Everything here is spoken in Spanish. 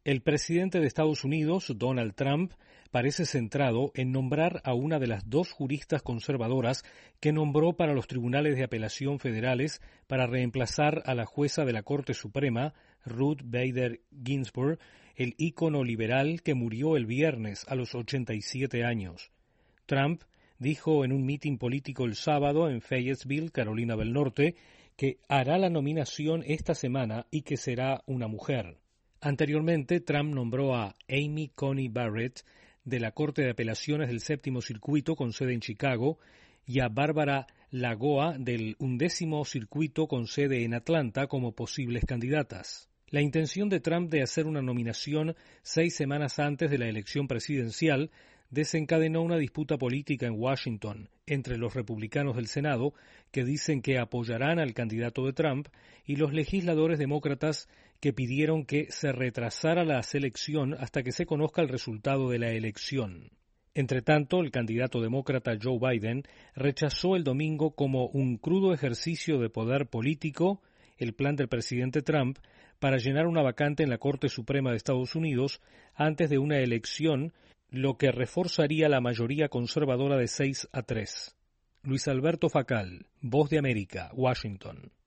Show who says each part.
Speaker 1: El presidente de Estados Unidos, Donald Trump, parece centrado en nombrar a una de las dos juristas conservadoras que nombró para los tribunales de apelación federales para reemplazar a la jueza de la Corte Suprema, Ruth Bader Ginsburg, el ícono liberal que murió el viernes a los 87 años. Trump dijo en un mitin político el sábado en Fayetteville, Carolina del Norte, que hará la nominación esta semana y que será una mujer. Anteriormente, Trump nombró a Amy Coney Barrett de la Corte de Apelaciones del Séptimo Circuito con sede en Chicago y a Bárbara Lagoa del 11º Circuito con sede en Atlanta como posibles candidatas. La intención de Trump de hacer una nominación 6 semanas antes de la elección presidencial desencadenó una disputa política en Washington entre los republicanos del Senado, que dicen que apoyarán al candidato de Trump, y los legisladores demócratas que pidieron que se retrasara la selección hasta que se conozca el resultado de la elección. Entretanto, el candidato demócrata Joe Biden rechazó el domingo como un crudo ejercicio de poder político el plan del presidente Trump para llenar una vacante en la Corte Suprema de Estados Unidos antes de una elección, lo que reforzaría la mayoría conservadora de 6-3. Luis Alberto Facal, Voz de América, Washington.